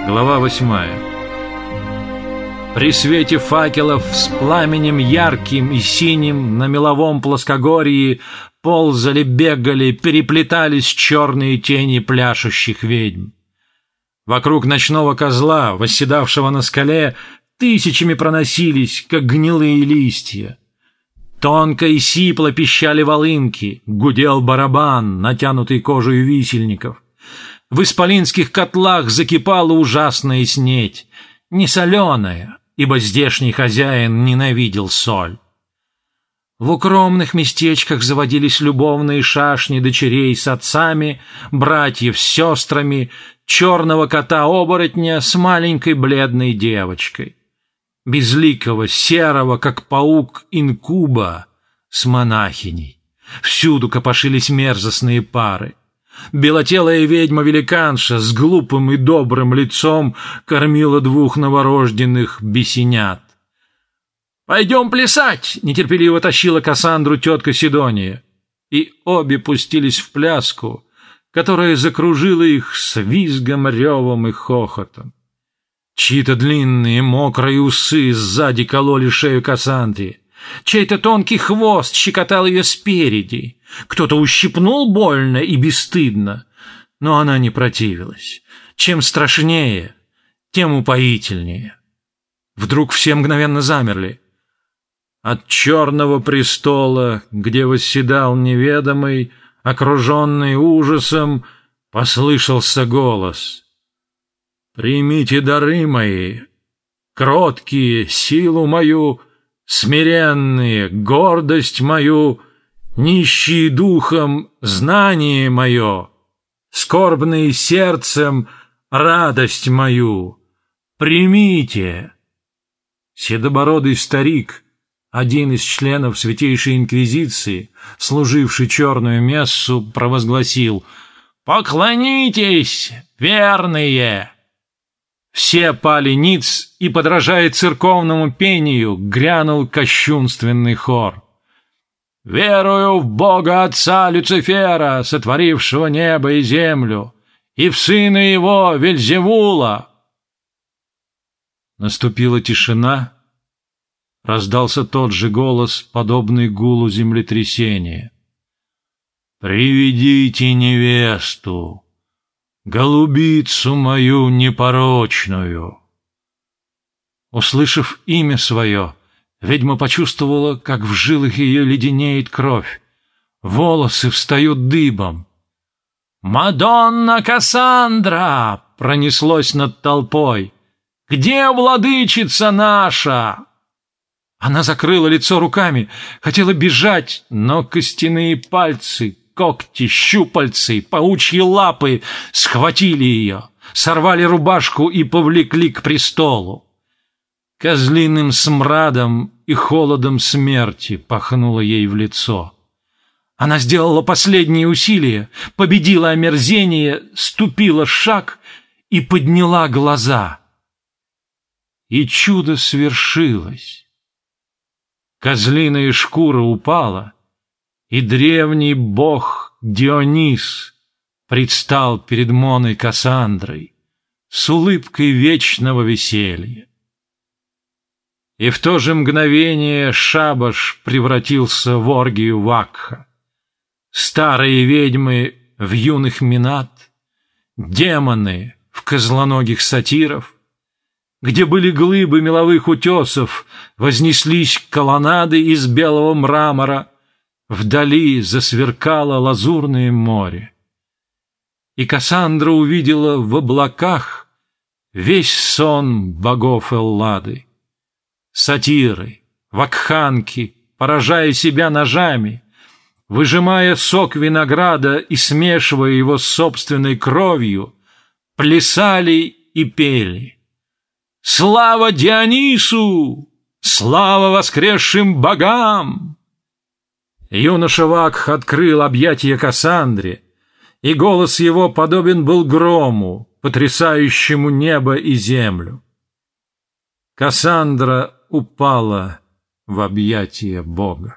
Глава 8. При свете факелов с пламенем ярким и синим на меловом плоскогорье ползали, бегали, переплетались черные тени пляшущих ведьм. Вокруг ночного козла, восседавшего на скале, тысячами проносились, как гнилые листья. Тонко и сипло пищали волынки, гудел барабан, натянутый кожей висельников. В исполинских котлах закипала ужасная снедь, не соленая, ибо здешний хозяин ненавидел соль. В укромных местечках заводились любовные шашни дочерей с отцами, братьев с сестрами, черного кота-оборотня с маленькой бледной девочкой, безликого, серого, как паук, инкуба с монахиней. Всюду копошились мерзостные пары. Белотелая ведьма-великанша с глупым и добрым лицом кормила двух новорожденных бесенят. «Пойдем плясать!» — нетерпеливо тащила Кассандру тетка Сидония. И обе пустились в пляску, которая закружила их с визгом, ревом и хохотом. Чьи-то длинные мокрые усы сзади кололи шею Кассандре. Чей-то тонкий хвост щекотал ее спереди. Кто-то ущипнул больно и бесстыдно, но она не противилась. Чем страшнее, тем упоительнее. Вдруг все мгновенно замерли. От черного престола, где восседал неведомый, окруженный ужасом, послышался голос: «Примите дары мои, кроткие, силу мою, смиренные, гордость мою, нищие духом, знание мое, скорбные сердцем, радость мою. Примите!» Седобородый старик, один из членов Святейшей Инквизиции, служивший черную мессу, провозгласил: «Поклонитесь, верные!» Все пали ниц, и, подражая церковному пению, грянул кощунственный хор: «Верую в Бога Отца Люцифера, сотворившего небо и землю, и в сына его Вельзевула». Наступила тишина. Раздался тот же голос, подобный гулу землетрясения: «Приведите невесту, голубицу мою непорочную». Услышав имя свое, ведьма почувствовала, как в жилах ее леденеет кровь, волосы встают дыбом. «Мадонна Кассандра!» — пронеслось над толпой. «Где владычица наша?» Она закрыла лицо руками, хотела бежать, но костяные пальцы, когти, щупальцы, паучьи лапы схватили ее, сорвали рубашку и повлекли к престолу. Козлиным смрадом и холодом смерти пахнуло ей в лицо. Она сделала последние усилия, победила омерзение, ступила шаг и подняла глаза. И чудо свершилось. Козлиная шкура упала, и древний бог Дионис предстал перед Моной Кассандрой с улыбкой вечного веселья. И в то же мгновение шабаш превратился в оргию вакха. Старые ведьмы в юных минат, демоны в козлоногих сатиров. Где были глыбы меловых утесов, вознеслись колоннады из белого мрамора, вдали засверкало лазурное море. И Кассандра увидела в облаках весь сон богов Эллады. Сатиры, вакханки, поражая себя ножами, выжимая сок винограда и смешивая его с собственной кровью, плясали и пели: «Слава Дионису! Слава воскресшим богам!» Юноша Вакх открыл объятия Кассандре, и голос его подобен был грому, потрясающему небо и землю. Кассандра упала в объятия Бога.